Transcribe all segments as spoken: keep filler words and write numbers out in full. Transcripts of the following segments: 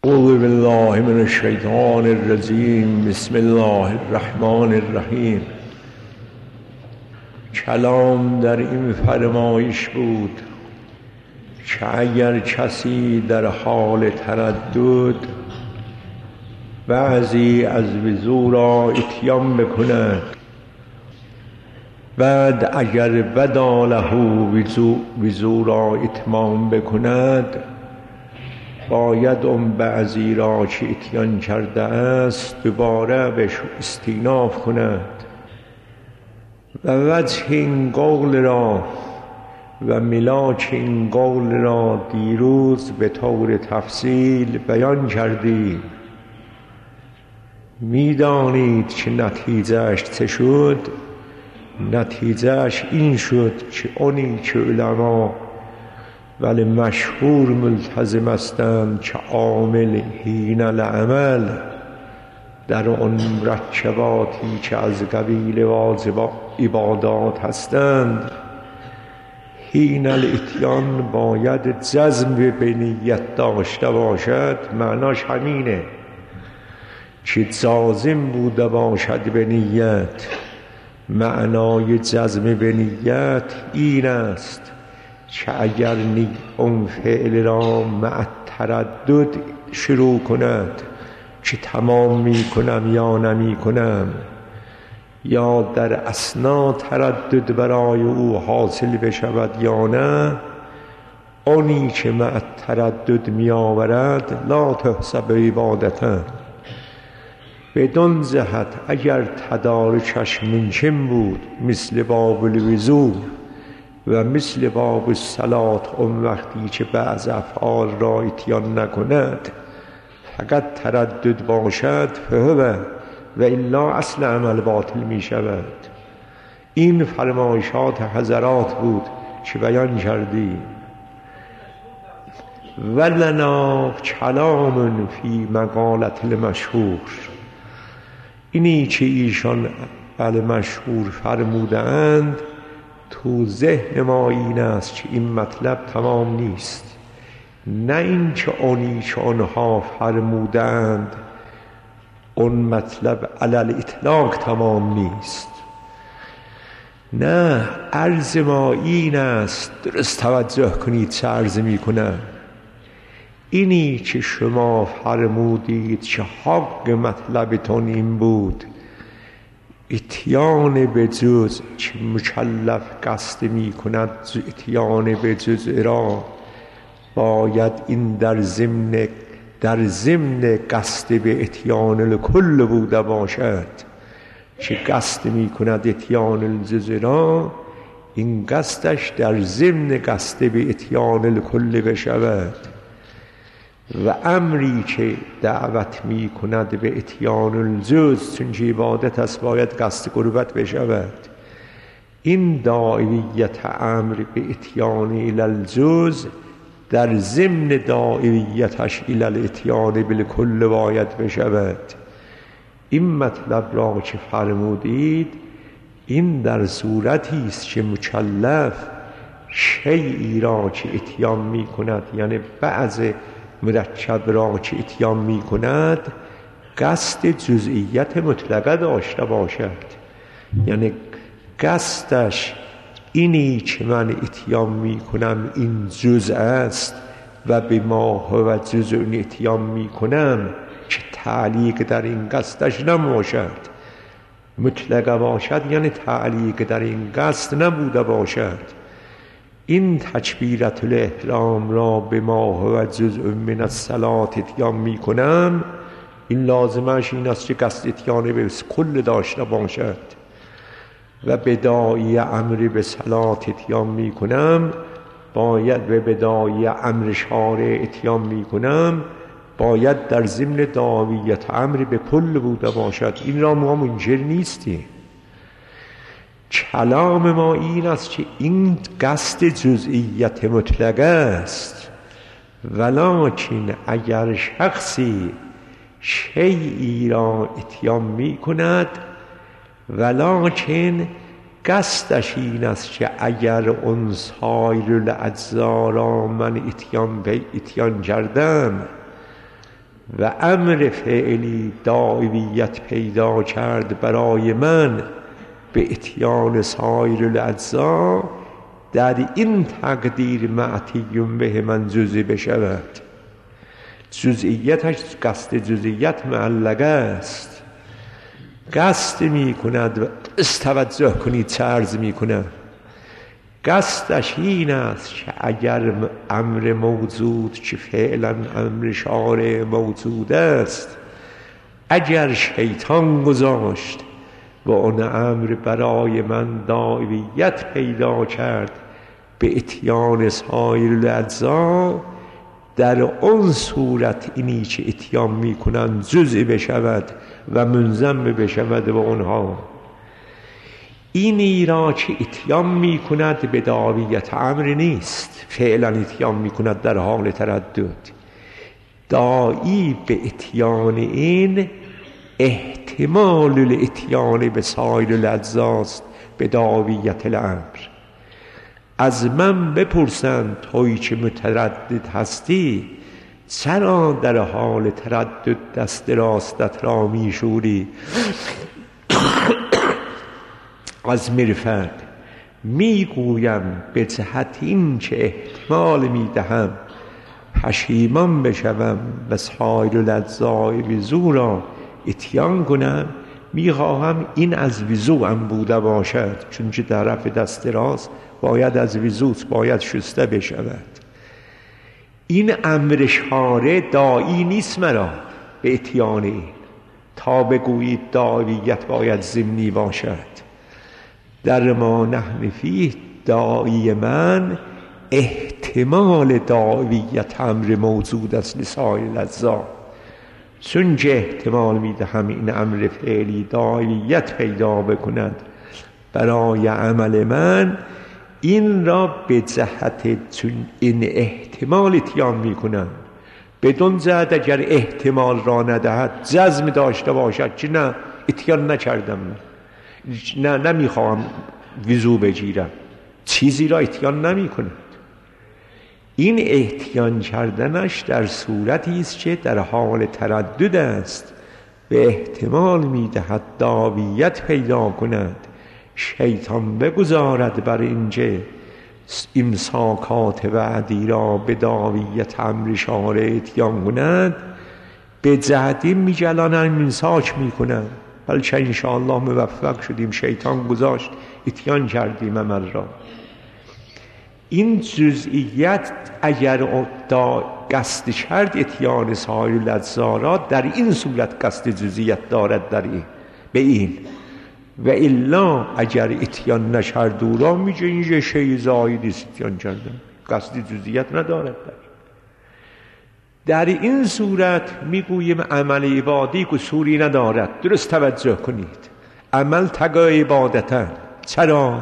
اعوذ بالله من الشیطان الرجیم. بسم الله الرحمن الرحیم. کلام در این فرمایش بود که اگر کسی در حال تردد بعضی از وضو را اتیان بکند، بعد اگر بدا له وضو را اتمام بکند، باید اون بعضی را که اتیان کرده است دوباره بهش استیناف کند و وجه این قول را و ملاک این قول را دیروز به طور تفصیل بیان کردیم. میدانید که نتیجهش چه شد؟ نتیجهش این شد که اونی که علما ولی مشهور ملتزم هستند که عامل حین العمل در اون مرکباتی که از قبیل واجب عبادات هستند، حین الاتیان باید جزم به نیت داشته باشد. معناش همینه که جازم بوده باشد به نیت. معنای جزم به نیت این است که اگر اون فعل را مع تردد شروع کند که تمام می کنم یا نمی کنم، یا در اثنا تردد برای او حاصل بشود یا نه، اونی که مع تردد می آورد لا تحسب عبادتا. بدون جهت اگر تدارکش ممکن بود، مثل باب الوضو و مثل باب الصلات، اون وقتی که بعض افعال را اتیان نکند فقط تردد باشد فهو و الا اصل عمل باطل می شود. این فرمایشات حضرات بود که بیان کردیم. ولنا کلام فی مقالت المشهور. اینی که ایشان بل مشهور فرمودند تو ذهن ما این است که این مطلب تمام نیست، نه این که اونی که آنها فرمودند اون مطلب علل اطلاق تمام نیست. نه، عرض ما این است. درست توجه کنید چه عرض می کنم. اینی که شما فرمودید که حق مطلبتون این بود اتیان به جز که مکلف قصد می کند اتیان به جز را، باید این در ضمن در ضمن قصد به اتیان الکل بوده باشد که قصد می کند اتیان الجز را، این قصدش در ضمن قصد به اتیان الکل بشود. و امری که دعوت می کند به اتیان الجز، چون عبادت است باید قصد قربت بشود. این داعیت امر به اتیان الی الجز در ضمن داعیتش الی الاتیان بالکل باید بشود. این مطلب را که فرمودید این در صورتی است که مکلف شیئی را که اتیان می کند، یعنی بعض مرکب را که اتیان می کند، قصد جزئیت مطلقه داشته باشد. یعنی قصدش اینی که من اتیان می کنم این جزء است و به ما هو جزء اتیان می کنم، که تعلیق در این قصدش نباشد. مطلقه باشد یعنی تعلیق در این قصد نبوده باشد. این تکبیرت الاحرام را به ما هو جزء من الصلاة اتیان می کنم، این لازمش این است که قصد اتیان به کل داشته باشد. و بداعی امر به صلات اتیان می کنم باید، و بداعی امر شارع اتیان می کنم باید در ضمن داعیت امر به کل بوده باشد. این را ما منکر نیستیم. کلام ما این است که این قصد جزئیت مطلقه است، ولکن اگر شخصی شیئی را اتیان می کند، ولکن قصدش این است که اگر اون سایر الاجزا را من اتیان به اتیان کردم، و امر فعلی داعیت پیدا کرد برای من به اتیان سایر الاجزا، در این تقدیر معتیم به من جزئی بشود. جزئیتش قصد جزئیت معلقه است، قصد می کند و استوجه کنید چه عرض می کند. قصدش این است که اگر امر موجود که فعلا امر شارع موجود است، اگر شیطان گذاشت و اون امر برای من داعیت پیدا کرد به اتیان سایر الاجزا، در اون صورت اینی که اتیان می کنند جزئی بشود و منضم بشود به اونها. اینی را که اتیان می کند به داعیت امر نیست، فعلا اتیان می کند در حال تردد. داعی به اتیان این احتمال الاتیان به سایر الاجزاست به داعیت الامر. از من بپرسند تویی که متردد هستی، چرا در حال تردد دست راستت را می شوری؟ از مرفق می گویم به جهت این که احتمال می دهم پشیمان بشوم و سایر الاجزای وضو را اتیان کنم، می خواهم این از وضو هم بوده باشد، چون که طرف دست راست باید از وضوست، باید شسته بشود. این امر شارع داعی نیست مرا به اتیان این، تا بگویید داعیت باید ضمنی باشد. در ما نحن فیه داعی من احتمال داعیت امر موجود است لسایر الاجزا، چون که احتمال میدهم این امر فعلی داعیت پیدا بکند برای عمل من، این را به جهت چون این احتمال اتیان میکنم. بدون جهت اگر احتمال را ندهد، جزم داشته باشد که نه اتیان نکردم، نه نمیخواهم وضو بگیرم، چیزی را اتیان نمی کند. این احتیان کردنش در صورتی است که در حال تردد است، به احتمال میدهد داعیت پیدا کند، شیطان بگذارد بر اینجا امساکات وعدی را به داعیت امر شارع اتیان کند، به جهتی میجلانن امساک میکنن، بلکه انشاءالله موفق شدیم، شیطان گذاشت اتیان کردیم عمل را. این جزئیت اگر قصد کرد اتیان سایر الاجزا را، در این صورت قصد جزئیت دارد در این به این، و الا اگر اتیان نکرد او را میگه این یه شی زایدی اتیان کردن، قصد جزئیت ندارد. در در این صورت میگوییم عمل عبادی قصوری ندارد. درست توجه کنید، عمل تقای عبادتن. چرا؟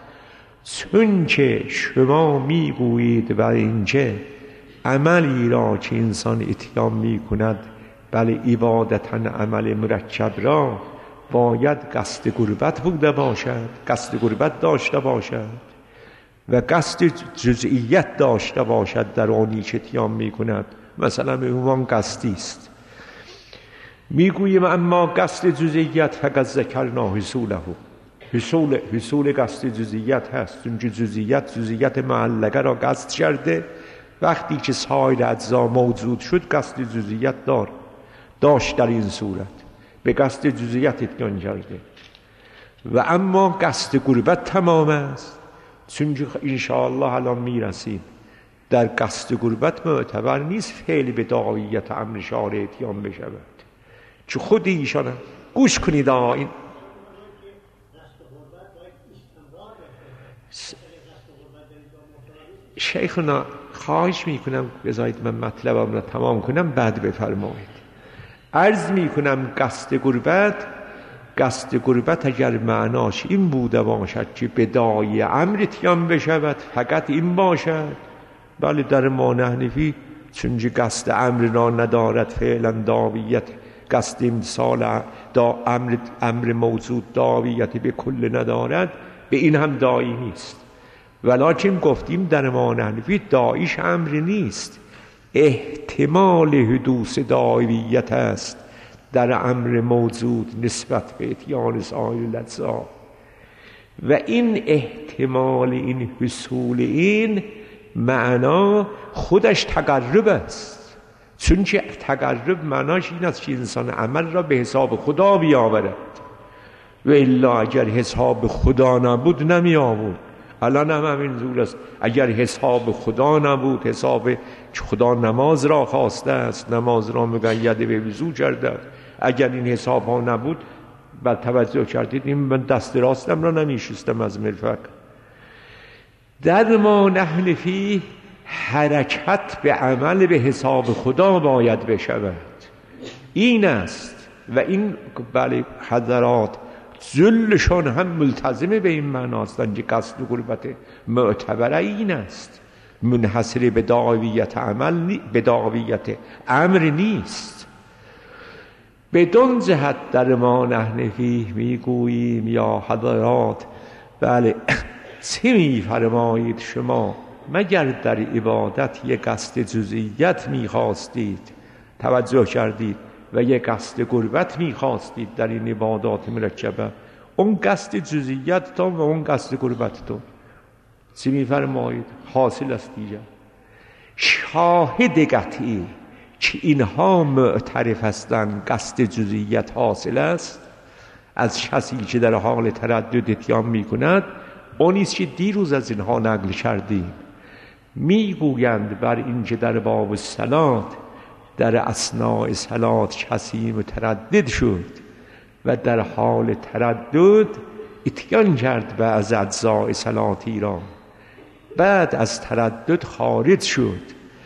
چون که شما میگویید و اینجا عملی را که انسان اتیان میکند بله عبادتن عمل مرکب را باید قصد قربت بوده باشد، قصد قربت داشته باشد و قصد جزئیت داشته باشد در آنی که اتیان میکند. مثلا به عنوان قصدی است میگوییم اما قصد جزئیت فقط ذکرنا حصوله، حصول حصول قصد جزئیت هست، چون جزئیت جزئیت معلقه را قصد کرده، وقتی که سایر اجزا موجود شد قصد جزئیت دار داشت، در این صورت به قصد جزئیت اتیان کرده. و اما قصد قربت تمام است، چون انشاءالله الان میرسیم در قصد قربت معتبر نیست فعل به داعیت امر شارع اتیان بشود، چون خود ایشان گوش کنید. این شیخنا خواهش میکنم بذارید من مطلبم را تمام کنم بعد بفرمایید. عرض میکنم قصد قربت قصد قربت اگر معناش این بوده باشد که به داعی امر اتیان بشود، فقط این باشد، بله در ما نحنفی چون قصد امر را ندارد فعلا داعیت، قصد امثال دا امر امر موجود داعیت به کل ندارد، به این هم داعی نیست. ولکن گفتیم در ما نحنفی داعیش امر نیست، احتمال حدوث دعویت است در امر موجود نسبت به اتیان سایر لذات و این احتمال این حصول این معنا خودش تقرب است، چون که تقرب معناش این است که انسان عمل را به حساب خدا بیاورد و الا اگر حساب خدا نبود نمی آورد. الان هم همین زور است، اگر حساب خدا نبود، حساب خدا نماز را خواسته است، نماز را مقید به وضو کرده، اگر این حساب ها نبود بعد توجه کردید این من دست راستم را نمیشستم از مرفق. در ما نحن فیه حرکت به عمل به حساب خدا باید بشود، این است و این بله حضرات ذلشان هم ملتزم به این معناستند که قصد و قربت معتبره این است، منحصر به دعویت عمل به دعویت امر نیست. بدون جهت در ما نحن فیه میگوییم یا حضرات بله چه میفرمایید شما مگر در عبادت یک قصد جزئیت میخواستید، توجه کردید، و یک قصد قربت میخواستید در این عبادات مرکبه، اون قصد جزئیتتون و اون قصد قربتتون چی میفرمایید؟ حاصل است دیگر. شاهد قطعی که اینها معترف هستند قصد جزئیت حاصل است از کسی که در حال تردد اتیان میکند، اونیست که دیروز از اینها نقل کردیم. میگویند بر این که در باب صلات در اثناء صلات کسی متردد شد و در حال تردد اتیان کرد به از اجزاء صلاتی را، بعد از تردد خارج شد،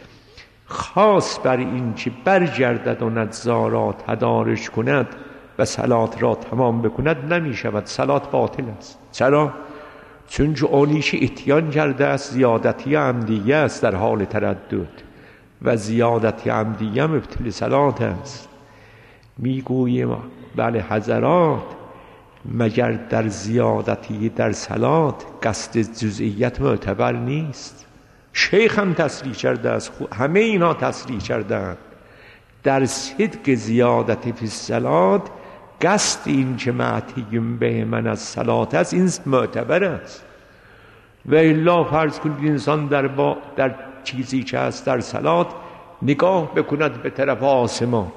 خاص بر این که برگردد و اجزا را تدارک کند و صلات را تمام بکند نمی شود، صلات باطل است. چرا؟ چون که اونیش اتیان کرده است زیادتی عمدیه است در حال تردد و زیادتی عمدیه مبطل صلات است. میگوییم بله حضرات مگر در زیادتی در صلات قصد جزئیت معتبر نیست؟ شیخ هم تصریح کرده است، همه اینا تصریح کردند در صدق زیادتی فی الصلات قصد این که معتیم به من از صلات است این معتبر است. و الا فرض کنید انسان در, با در چیزی که هست در صلات نگاه بکند به طرف آسمان،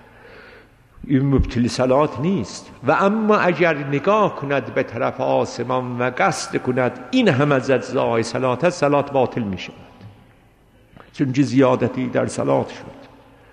این مبطل صلات نیست. و اما اگر نگاه کند به طرف آسمان و قصد کند این هم از اجزای صلات است، صلات باطل می شود، چون زیادتی در صلات شد.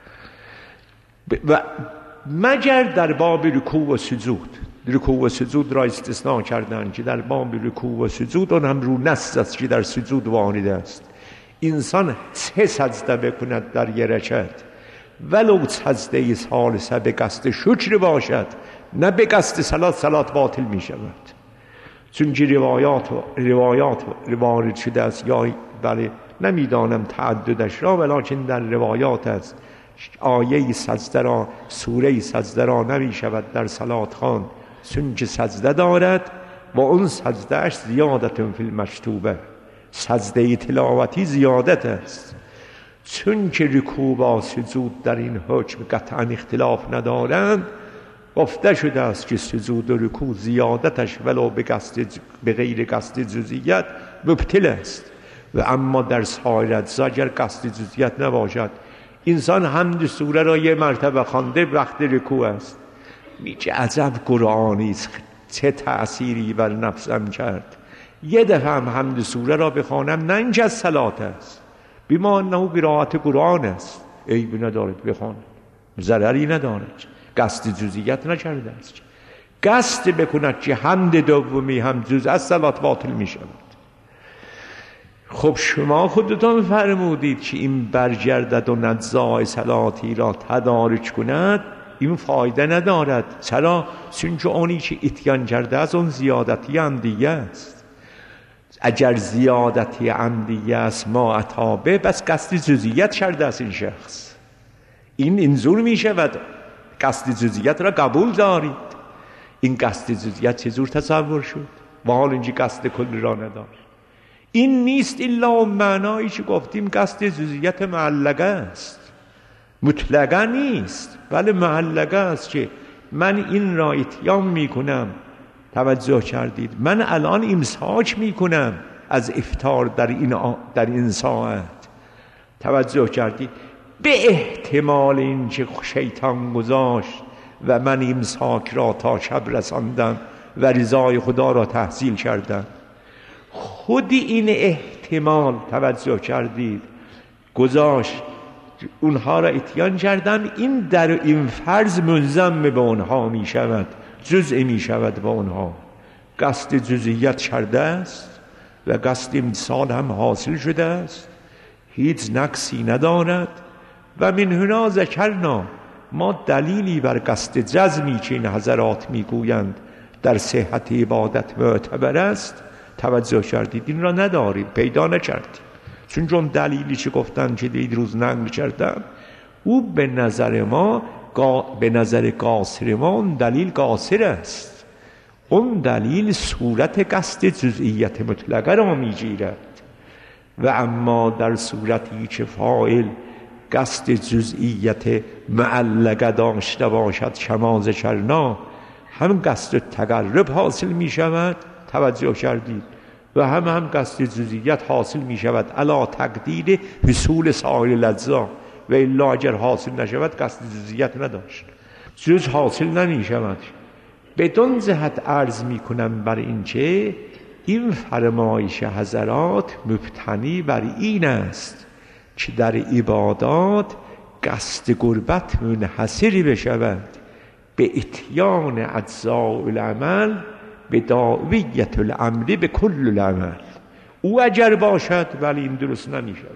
و مگر در باب رکوع و سجود، رکوع و سجود را استثناء کردن که در باب رکوع و سجود اون هم رو نص است که در سجود وارد است. انسان سه سجده بکند در یک رکعت، ولو سجده ثالثه به قصد شکر باشد نه به قصد صلات، صلات باطل می شود. چون که روایات روایات وارد شده است، یا بله نمیدانم تعددش را، ولکن در روایات است آیه سجده را سوره سجده را نمی شود در صلات خوان، چون که سجده دارد و اون سجده اش زیادت فی المکتوبه، سجده تلاوتی زیادت است. چون که رکوع و سجود در این حکم قطعا اختلاف ندارند، گفته شده است که سجود و رکوع زیادتش ولو به قصد به غیر قصد جزئیت مبطل است. و اما در سایر اجزا اگر قصد جزئیت نباشد، انسان حمد سوره را یه مرتبه خوانده وقت رکوع است، میگه عجب قرآنی است، چه تأثیری بر نفسم کرد. یه دفعه هم حمد سوره را بخوانم نه اینکه از صلات است، بما انه قرائت قرآن است، عیبی ندارد بخوان، ضرری ندارد، قصد جزئیت نکرده است. قصد بکند که حمد دومی هم جز از صلات باطل می شود. خب شما خودتان فرمودید که این برگردد و اجزای صلاتی را تدارک کند، این فایده ندارد. چرا؟ چون که اونی که اتیان کرده از اون زیادتی عمدیه است. اگر زیادتی عمدیه است ما عطابه، بس قصد جزئیت کرده است این شخص، این اینجور می شود. قصد جزئیت را قبول دارید، این قصد جزئیت چجور تصور شد و حال اینجا قصد کل را ندارد. این نیست الا معنایی که گفتیم قصد جزئیت معلقه است، مطلقه نیست، بله معلقه است که من این را اتیام میکنم. توجه کردید؟ من الان امساک میکنم از افطار در این آ... در این ساعت. توجه کردید؟ به احتمال این که شیطان گذاشت و من امساک را تا شب رساندم و رضای خدا را تحصیل کردم، خود این احتمال، توجه کردید، گذاشت اونها را اتیان کردم، این در این فرض ملزم به اونها می شود، جزء می شود به اونها. قصد جزئیت کرده است و قصد امتصال هم حاصل شده است، هیچ نقصی ندارد. و من هنا ذکرنا، ما دلیلی بر قصد جزمی که این حضرات میگویند در صحت عبادت معتبر است، توجه کردید، این را نداریم، پیدا نکردیم. چون چون دلیلی که گفتن که دید روز نقل کردم، او به نظر ما، به نظر قاصر ما اون دلیل قاصر است. اون دلیل صورت قصد جزئیت مطلقه را میگیرد. و اما در صورتی که فاعل قصد جزئیت معلقه داشته باشد، کما ذکرنا، هم قصد تقرب حاصل می شود، توجه کردید، و هم هم قصد جزئیت حاصل می شود علا تقدیر حصول سایر لذا. و الا اگر حاصل نشود قصد جزئیت نداشت، جز حاصل نمی شود. بدون جهت عرض می کنم بر این که این فرمایش حضرات مبتنی بر این است که در عبادات قصد قربت منحصر بشود به اتیان اجزاء العمل به داویت الامر به کل العمل. او اگر باشد ولی این درست نمی شود.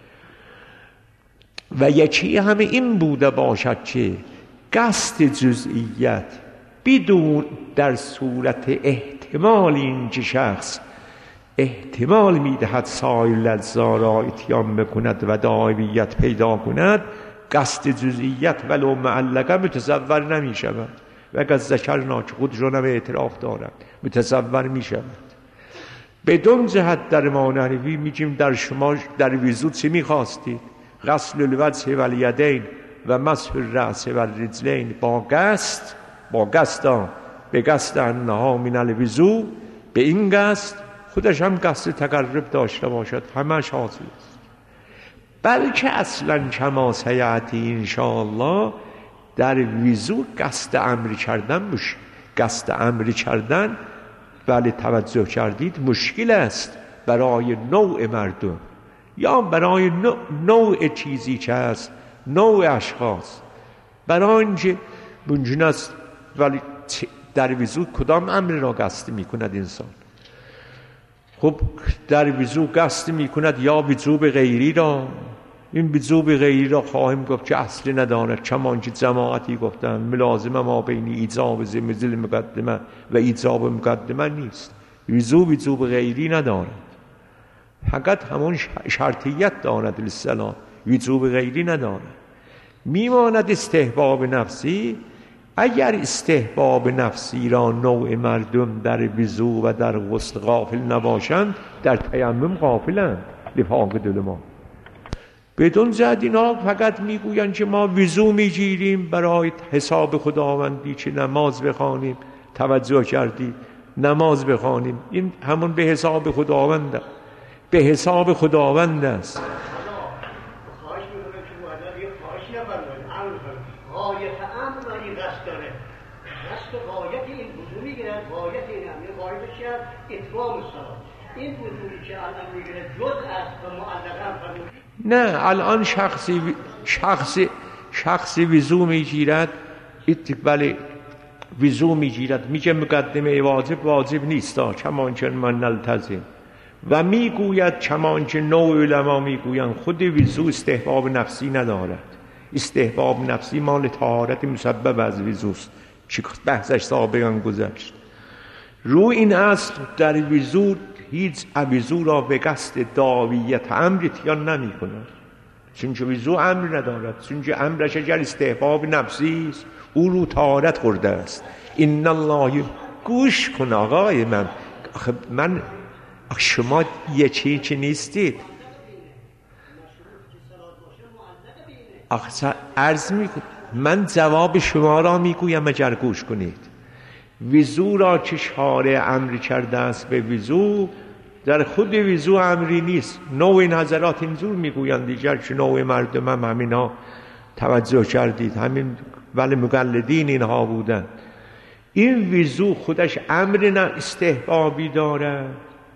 و یکی همه این بوده باشد که قصد جزئیت بدون در صورت احتمال این که شخص احتمال میدهد سایر لذا را اتیان بکند و داویت پیدا کند، قصد جزئیت ولو معلقه متصور نمی شود. و اگر ذکرنا که خود جنب اعتراف دارد متصور می شود. بدون جهت در مانحنفی میگیم در شما در وضو چی میخواستید؟ غسل الوجه و الیدین و مسح الرأس و الرجلین با قصد، با قصد به قصد انها من الوضو، به این قصد خودش هم قصد تقرب داشته باشد، همش حاصل است. بلکه اصلا کما سیأتی انشاءالله در وضو قصد امر کردن مش قصد امر کردن ولی توجه کردید مشکل است برای نوع مردم یا برای نوع, نوع چیزی که هست، نوع اشخاص، برای اینکه ممکن است ولی در وضو کدام امر را قصد می کند انسان؟ خب در وضو قصد می کند یا وضو به غیری را، این وضو به غیری را خواهیم گفت که اصلی ندارد، چمان که جماعتی گفتن ملازمه ما بین ایجاب زمزل مقدمه و ایجاب مقدمه نیست. وضو وضو به غیری ندارد، فقط همون شرطیت دارد للصلاة، وضو به غیری ندارد. میماند استحباب نفسی. اگر استحباب نفسی را نوع مردم در وضو و در غسل غافل نباشند، در تیمم غافلند لفاق دل ما. بدون زد اینا فقط میگویند که ما وضو میگیریم برای حساب خداوندی که نماز بخوانیم. توجه کردید؟ نماز بخوانیم، این همون به حساب خداوند، به حساب خداوند است. نه الان شخصی شخصی شخصی وضو میگیرد، بله وضو میگیرد، میگه مقدمه واجب واجب نیست چمانچه من نلتزم، و میگوید چمانچه نوع علما میگویند خود وضو استحباب نفسی ندارد. استحباب نفسی مال طهارت مسبب از وضوست که بحثش سابقا گذشت. رو این اصل در وضو هیچ وضو را به قصد داویت امر اتیان نمی کند، چون که وضو امر ندارد، چون که امرش اگر استحباب نفسی است او رو طهارت خورده است. این الله، گوش کن آقای من، آخه من شما یه چی چی نیستید. آخه عرض میکنم من جواب شما را میگویم اگر گوش کنید. وضو را که شارع امر کرده است به وضو، در خود وضو امری نیست. نوع این حضرات اینجور میگویند، دیگر که نوع مردم هم همینا توجه کردید، همین ولی مقلدین اینها بودن. این وضو خودش امر نه استحبابی داره،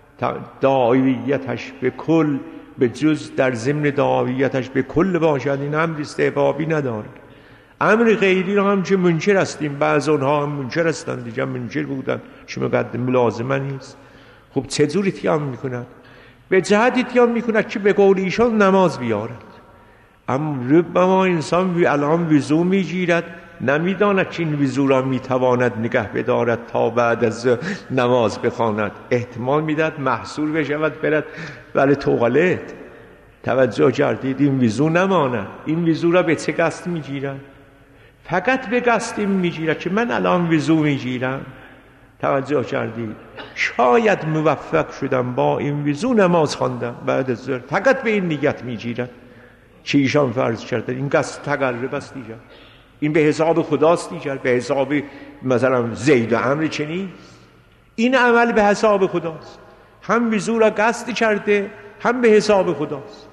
دعویتش به کل به جز در ضمن دعویتش به کل باشد، این امر استحبابی نداره. امر غیری را هم که منکر هستیم، بعض اونها هم منکر هستند، دیگه منکر بودن چه مقدم ملازمه نیست. خب چجور اتیان میکنند؟ به جهت اتیان میکنند که به قول ایشان نماز بیارد. اما ربما انسان الان وضو میگیرد نمیداند که این وضو را میتواند نگه بدارد تا بعد از نماز بخواند، احتمال میداد محصور بشود برد ولی توالت. توجه کردید؟ این وضو نماند. این وضو را به چه قصد میگیرد؟ فقط به قصد میگیرد که من الان وضو میگیرم. توجه کردید؟ شاید موفق شدم با این وضو نماز خواندم بعد از ظهر، فقط به این نیت میگیرد که ایشان فرض کرده. این قصد تقرب است دیگر، این به حساب خداست دیگر، به حساب مثلا زید و عمرو چه نیست. این عمل به حساب خداست، هم وضو را قصد کرده هم به حساب خداست.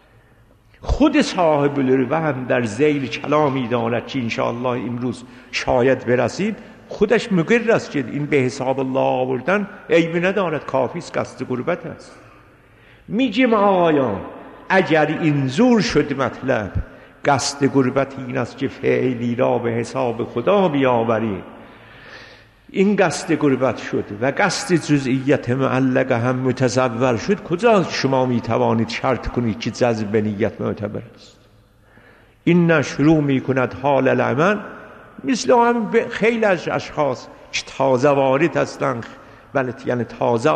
خود صاحب الروه هم در ذیل کلامی داند که انشاءالله امروز شاید برسید، خودش مقر است که این به حساب الله آوردن عیبی ندارد، کافی است، قصد قربت است. میگیم آقایان اگر این زور شد مطلب، قصد قربت این است که فعلی را به حساب خدا بیاوری. این قصد قربت شد و قصد جزئیت معلقه هم متصور شد، کجا شما می توانید شرط کنید که جذب به نیت معتبر است؟ این نه شروع می کند حال العمل، مثل هم خیلی از اشخاص که تازه وارد هستند، ولی یعنی تازه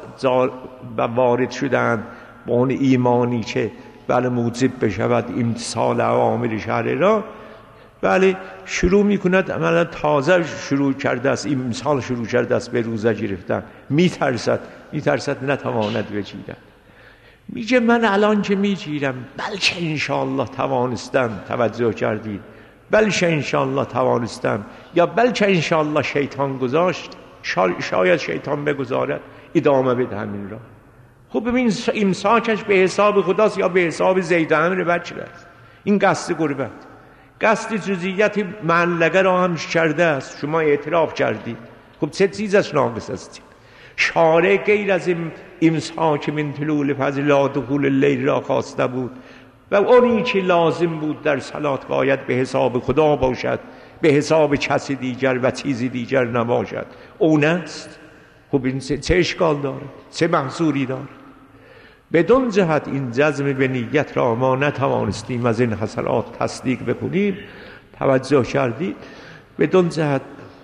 وارد شدن با اون ایمانی که بله موجب بشود امتثال اوامر شرع را، بله شروع میکند عملا تازه شروع کرده است، این مثال شروع کرده است به روزه گرفتن، میترسد میترسد نتواند بگیرد. میگه من الان که میگیرم بلکه انشاءالله توانستم. توجه کردید؟ بلکه انشاءالله توانستم، یا بلکه انشاءالله شیطان گذاشت، شاید شیطان بگذارد ادامه بده همین را. خب ببین امساکش به حساب خداست یا به حساب زید و عمرو بچه است. این قصد قربت، قصد جزئیت معلقه را هم کرده است، شما اعتراف کردید. خب چه چیزش ناقص است؟ شارع غیر از امساک من طلوع الفجر لا دخول اللیل را خواسته بود و اونی که لازم بود در صلات باید به حساب خدا باشد، به حساب کسی دیگر و چیزی دیگر نباشد. اون است. خب این چه اشکال داره؟ چه محصوری داره؟ بدون جهت این جزم به نیت را ما نتوانستیم از این حسرات تصدیق بکنیم. توجه کردید؟ بدون جهت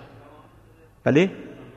بله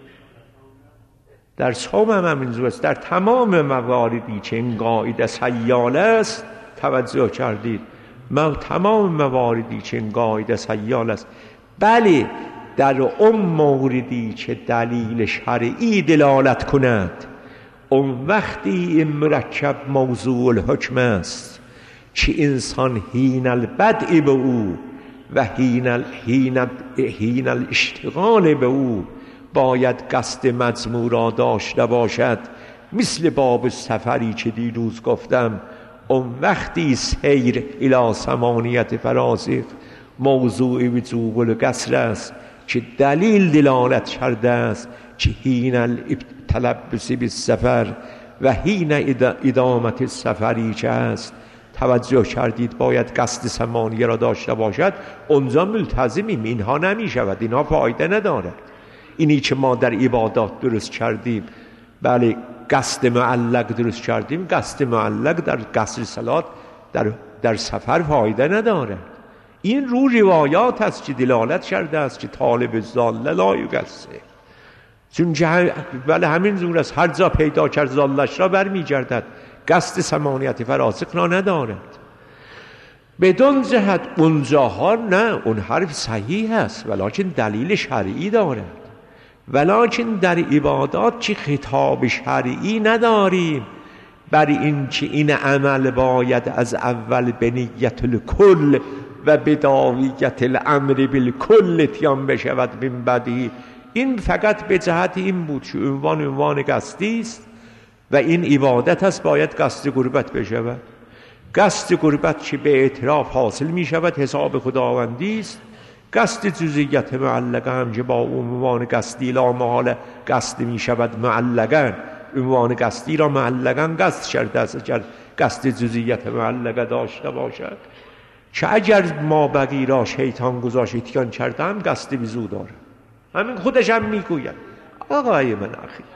در صوم هم همینجور است، در تمام مواردی که این قاعده سیال است. توجه کردید؟ ما تمام مواردی که این قاعده سیال است، بله در اون موردی که دلیل شرعی دلالت کند، اون وقتی این مرکب موضوع الحکم است که انسان حین البدء به او و حین حین حین الاشتغال به او باید قصد مجموع را داشته باشد. مثل باب سفری که دیروز گفتم، اون وقتی سیر الی ثمانیت فراسخ موضوع وجوب القصر است که دلیل دلالت کرده است که حین التلبس بالسفر و حین ادامت السفری که است. توجه کردید؟ باید قصد ثمانیه را داشته باشد. اونجا ملتزمیم، اینها نمی شود، اینها فایده ندارد. اینی که ما در عبادات درست کردیم، بله قصد معلق درست کردیم، قصد معلق در قصر صلات در, در سفر فایده ندارد. این رو روایات است که دلالت کرده است که طالب ضاله لا یقصر، چون بله همین زور است، هر جا پیدا کرد ضالش را برمیگردد، قصد ثمانیت فراسخ را ندارد. بدون جهت اونجاها نه، اون حرف صحیح است ولیکن دلیل شرعی دارد. ولکن در عبادات چی خطاب شرعی نداریم بر این که این عمل باید از اول به نیت الکل و بداویت الامر بالکل اتیان بشود من بعدی. این فقط به جهت این بود که عنوان عنوان قصدی است و این عبادت است، باید قصد قربت بشود. قصد قربت که به اعتراف حاصل می شود حساب خداوندی است. قصد جزئیت معلقه هم که با عنوان قصدی لا محاله قصد می شود معلقا، عنوان قصدی را معلقا قصد شرط است اگر قصد جزئیت معلقه داشته باشد، که اگر ما بقی را شیطان گذاشت اتیان کرده هم قصد وضو داره. همین خودش هم میگوید. آقای من اخی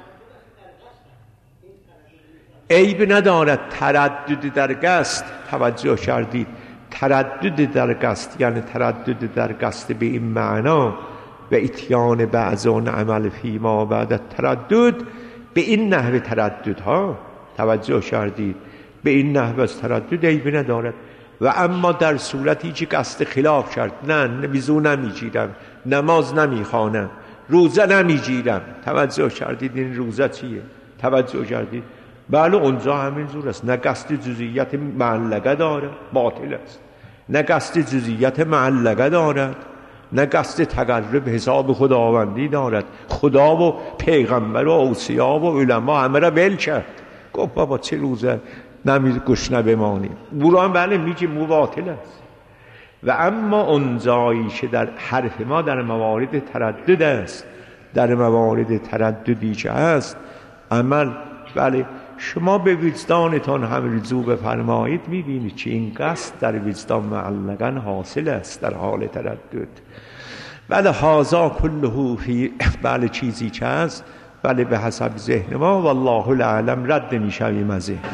عیب ندارد تردد در قصد. توجه کردید؟ تردد در قصد یعنی تردد در قصد به این معنا و اتیان بعضان عمل فیما بعد تردد، به این نحو تردد ها توجه کردید، به این نحو از تردد عیب ندارد. و اما در صورتی که قصد خلاف کرد، نه وضو نمیگیرم، نماز نمیخوانم، روزه نمیگیرم، توجه کردید این روزه چیه؟ توجه کردید؟ بله اونجا همین جور است. نه قصد جزئیت معلقه داره، باطل است. نه قصد جزئیت معلقه دارد، نه قصد تقرب حساب خداوندی دارد. خدا و پیغمبر و اوصیا و علما همه را ول کرد، گفت بابا چه روزه نمی گشنه بمانیم. بران بله میگه مباطل است. و اما اون جایی که در حرف ما در موارد تردد است، در موارد ترددی که هست عمل، بله شما به وجدانتان هم رجوع بفرمایید، میبینید که این قصد در وجدان معلقا حاصل است در حال تردد. بله هازا کله فی، بله چیزی که هست بله به حسب ذهن ما والله الاعلم رد میشویم از ذهن.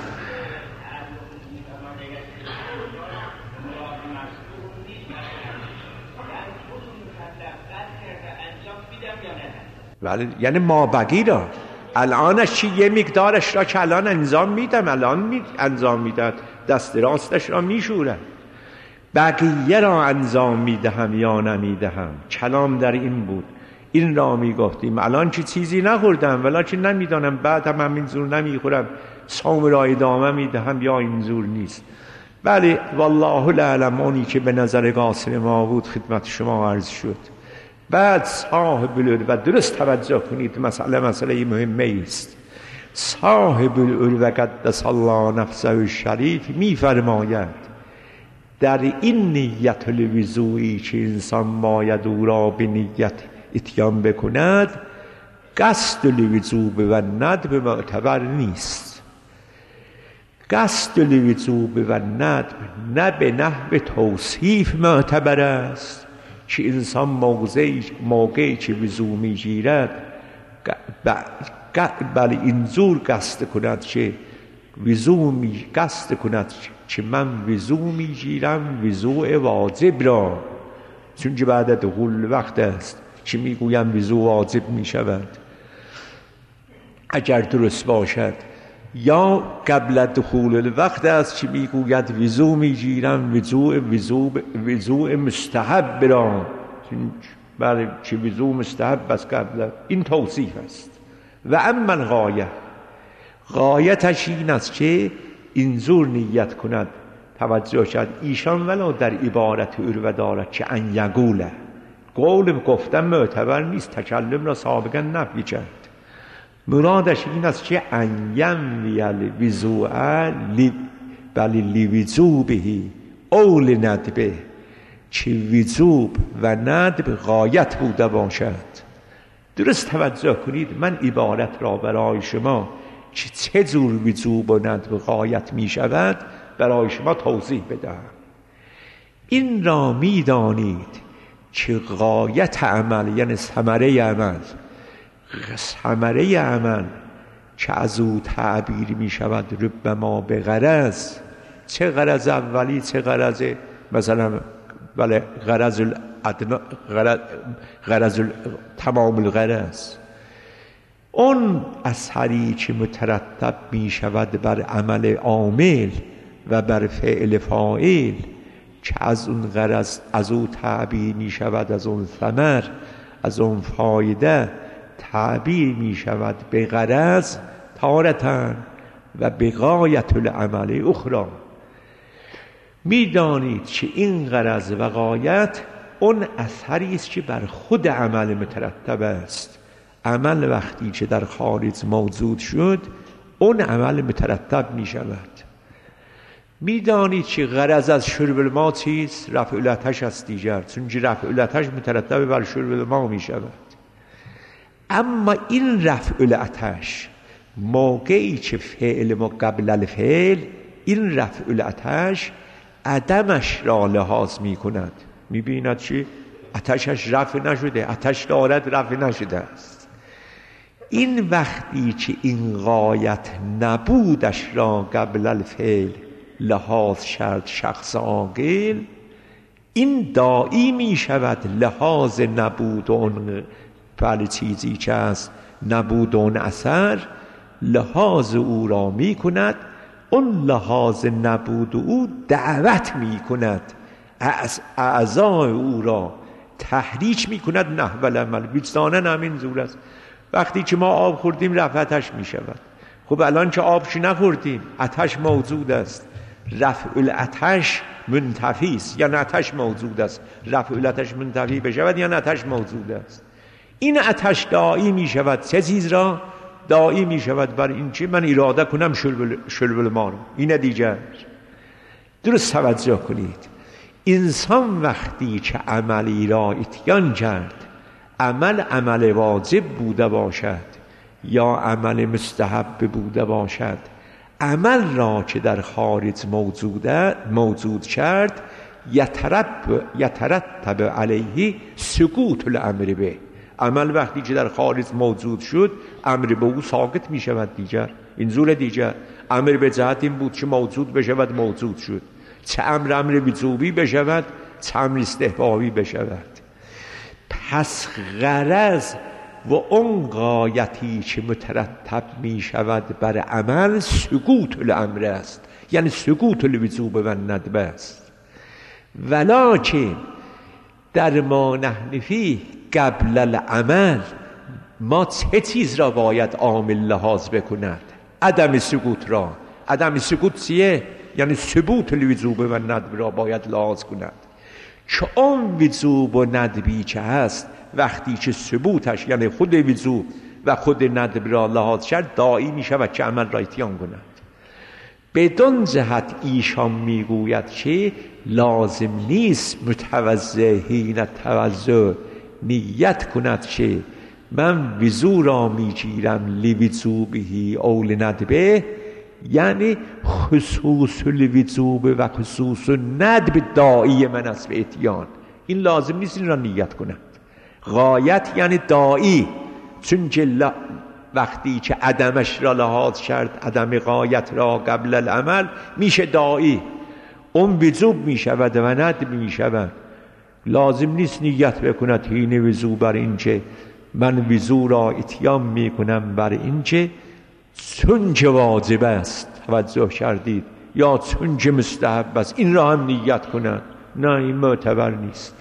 بله یعنی ما بقی را الانش چی یه مقدارش را که الان انجام میدم، الان می انجام میداد، دست راستش را میشورم، بقیه را انجام میدهم یا نمیدهم. کلام در این بود، این را میگفتیم. الان چی چیزی نخوردم ولیکن نمیدانم بعدم هم اینجور نمیخورم، صوم را ادامه میدهم یا اینجور نیست. بله والله الاعلم. اونی که به نظر قاصر ما بود خدمت شما عرض شد. بعد صاحب العلو، و درست توجه کنید مسئله مسئله مهمه است، صاحب العلو قدس الله نفسه الشریف میفرماید در این نیت الوضوئی که انسان باید او را به نیت اتیان بکند، قصد الوضو و ندب معتبر نیست. قصد الوضو و ندب نه به نحو توصیف معتبر است که انسان موضعی موقعی که وضو میگیرد بله اینجور قصد کند که وضو می قصد کند که من وضو میگیرم وضوء واجب را، چون که بعد دخول وقت است که میگویم وضو واجب میشود اگر درست باشد، یا قبل دخول الوقت است که میگوید وضو میگیرم وضوء وضوء وضوء مستحب را، بله که وضو مستحب است قبل. این توصیف است. و اما الغایه، غایتش این است که اینجور نیت کند. توجه شد ایشان ولو در عبارت عروه دارد که ان یقوله، قول گفتن معتبر نیست، تکلم را سابقا نفی کرد. مرادش این است که ان ینوی الوضوء بل لوجوبه او لندبه، که وجوب و ندب غایت بوده باشد. درست توجه کنید، من عبارت را برای شما که چه جور وجوب و ندب غایت می شود برای شما توضیح بدهم. این را می دانید که غایت عمل یعنی ثمره عمل، ثمره عمل که از او تعبیر می شود ربما به غرض، چه غرض اولی چه غرض مثلا بله غرض الادنا، غرض, غرض تمام الغرض، اون اثری که مترتب می شود بر عمل عامل و بر فعل فاعل که از اون غرض از او تعبیر می شود، از اون ثمر از اون فایده تعبیر می شود به غرض تارتن و به غایت العمل اخرى. می دانید که این غرض و غایت اون اثری است که بر خود عمل مترتب است. عمل وقتی که در خارج موجود شد اون عمل مترتب می شود. می دانید که غرض از شرب الماء چیست؟ رفع العطش است دیگر، چون که رفع العطش مترتب بر شرب الماء می شود. اما این رفع العطش موقعی که فعل ما قبل الفعل، این رفع العطش عدمش را لحاظ می کند. می بیند که عطشش رفع نشده، عطش دارد رفع نشده است. این وقتی که این غایت نبودش را قبل الفعل لحاظ شد شخص عاقل، این داعی می شود لحاظ نبود اون فعل چیزی که است، نبود اون اثر، لحاظ او را می کند. اون لحاظ نبود او دعوت می کند از اعضای او را، تحریک می کند نحو العمل. وجداناً همین زور است. وقتی که ما آب خوردیم رفع آتش می شود. خب الان که آبش نخوردیم آتش موجود است، رفع العطش منتفی است یا آتش موجود است. رفع العطش منتفی بشود یا آتش موجود است. این آتش داعی می شود چه چیز را؟ داعی می شود بر این چی من اراده کنم شرب الماء رو. این دیگر درست توجه کنید. انسان وقتی که عملی را اتیان کرد، عمل عمل واجب بوده باشد یا عمل مستحب بوده باشد، عمل را که در خارج موجوده موجود کرد، یترتب یترتب علیه سقوط الامر به. عمل وقتی که در خارج موجود شد، امر به او ساقط می شود دیگر. این زور دیگر. امر به جهت این بود که موجود بشود، موجود شد. چه امر امر وجوبی بشود، چه امر استحبابی بشود. پس غرض و اون غایتی که مترتب می شود بر عمل سقوط الامر است، یعنی سقوط الوجوب و ندب است. ولکن در ما نحن فیه قبل العمل، ما چه چیز را باید عامل لحاظ بکند؟ عدم سقوط را. عدم سقوط چیه؟ یعنی ثبوت الوجوب و ندب را باید لحاظ کند. که اون وجوب و ندبی که هست وقتی که ثبوتش یعنی خود وجوب و خود ندب را لحاظ شد، داعی می شود که عمل را اتیان کند. بدون جهت ایشان میگوید که لازم نیست متوضع حین توضع نیت کند که من وضو را میگیرم لوجوبه او لندبه، یعنی خصوص الوجوب و خصوص الندب داعی من است به اتیان. این لازم نیست این را نیت کند. غایت یعنی داعی، چون که وقتی که عدمش را لحاظ کرد، عدم غایت را قبل العمل، میشه داعی. اون وجوب میشود و ندب میشود. لازم نیست نیت بکند حین وضو بر این که من وضو را اتیان میکنم بر این که چون که واجب است، توجه کردید، یا چون که مستحب است، این را هم نیت کند. نه، این معتبر نیست.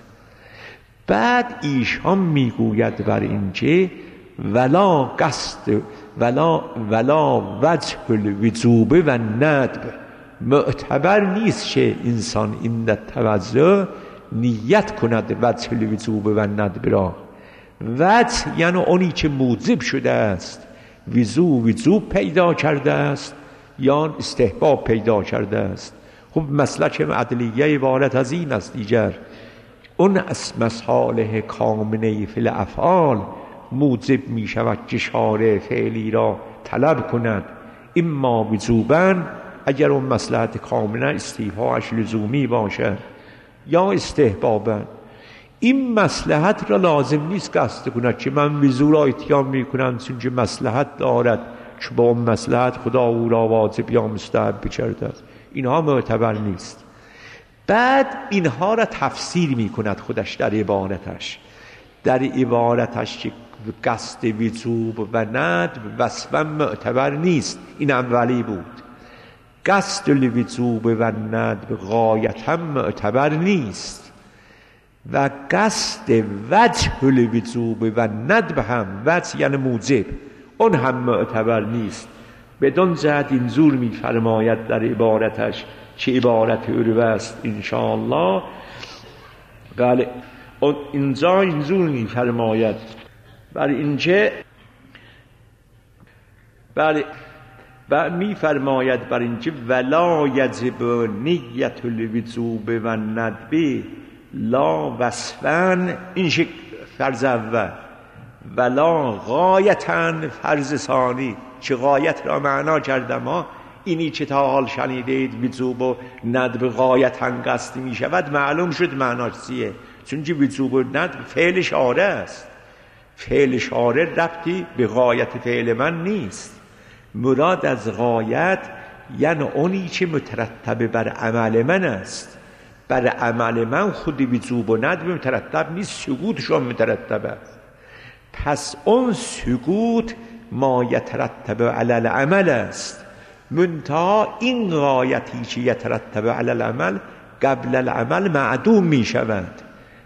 بعد ایشان میگوید بر این که ولا قصد ولا ولا وجه الوجوب و ندب، معتبر نیست که انسان این در توضع نیت کند وجه الوجوب و ندب را. وجه یعنی اونی که موجب شده است، وضو وجوب پیدا کرده است یا استحباب پیدا کرده است. خب مسلک عدلیه عبارت از این است دیگر. اون از مصالح کامنه فی الافعال موجب می شود که شارع فعلی را طلب کند، اما وجوباً اگر اون مصلحت کامنه استیفاش لزومی باشد، یا استحباباً. این مصلحت را لازم نیست قصد کند که من وضو را اتیان می کنم چون که مصلحت دارد که با اون مصلحت خدا او را واجب یا مستحب کرده است. اینها معتبر نیست. بعد اینها را تفسیر می کند خودش در عبارتش. در عبارتش که قصد وجوب و ندب وصفاً معتبر نیست. این اولی بود. قصد الوجوب و ندب غایتاً معتبر نیست. و قصد وجه الوجوب و ندب هم، وجه یعنی موجب، اون هم معتبر نیست. بدون جهت این زور می فرماید در عبارتش چه عبارت عروه است انشاءالله. بله اینجا این زور می فرماید بر اینجا، بله و می فرماید بر اینجا ولا یجب نیت الوجوب و ندب لا وصفن، این شکل فرض اول، ولا غایتن فرض ثانی. چه غایت را معنا کردم ها؟ اینی که تا حال شنیدید وجوب و ندب غایتن قصد می شود، معلوم شد معناش چیه. چون که وجوب و ندب فعل شارع است، فعل شارع ربطی به غایت فعل من نیست. مراد از غایت یعنی اونی که مترتب بر عمل من است. بر عمل من خود وجوب و ندب مترتب نیست، سکوتشون مترتب است. پس اون سکوت ما یترتب علی العمل است، منتها این غایتی که یترتب علی العمل قبل العمل معدوم می شود.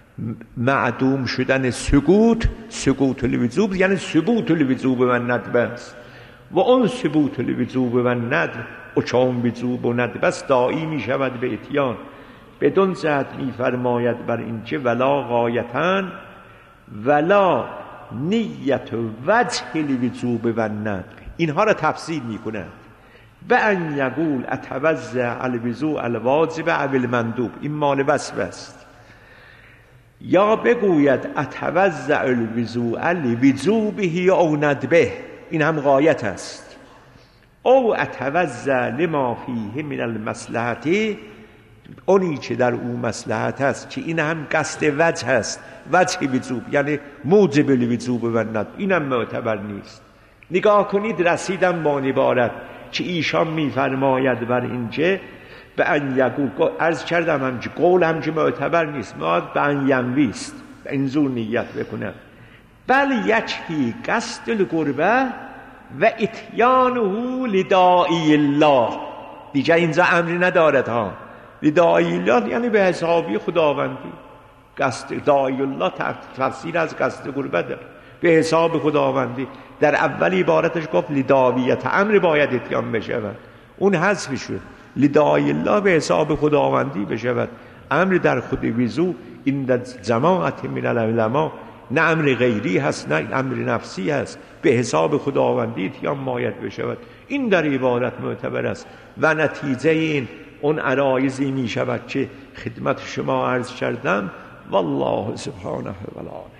معدوم شدن سکوت، سکوت الوجوب یعنی ثبوت الوجوب و ندب است. و اون ثبوت الوجوب و ندب و چون وجوب و ندب است داعی می شود به اتیان. بدون جهت می فرماید بر اینجا ولا غایتن ولا نیت وجه الوجوب و ندب، اینها را تفسیر می کند. و ان یقول اتوزع الوضوء الواجب او المندوب، این مال وصف است. یا بگوید اتوزع الوضوء لوجوبه او ندبه، این هم غایت است. او اتوزع لما فیه من المصلحه، اونی که در اون مصلحت است که این هم قصد وجه است، وجه وجوب یعنی موجب الوجوب و ندب، این هم معتبر نیست. نگاه کنید رسیدم با عبارت که ایشان میفرماید بر اینجا به ان یقول، عرض کردم همچه قول هم که معتبر نیست، ما به ان ینویست این زور نیت بکنم. بل یکفی قصد القربه و اتیانه لداعی الله، دیگه اینجا امری ندارد ها. لداعی الله یعنی به حسابی خداوندی. قصد داعی الله تفسیر از قصد قربت داره، به حساب خداوندی. در اول عبارتش گفت لداعیت امر باید اتیان بشود، اون حذف شد. لداعی الله به حساب خداوندی بشود. امر در خود وضو این در جماعت من العلماء نه امر غیری هست نه امر نفسی هست، به حساب خداوندی اتیان باید بشود. این در عبارت معتبر است و نتیجه این اون عرایضی می شود که خدمت شما عرض کردم. والله سبحانه و تعالی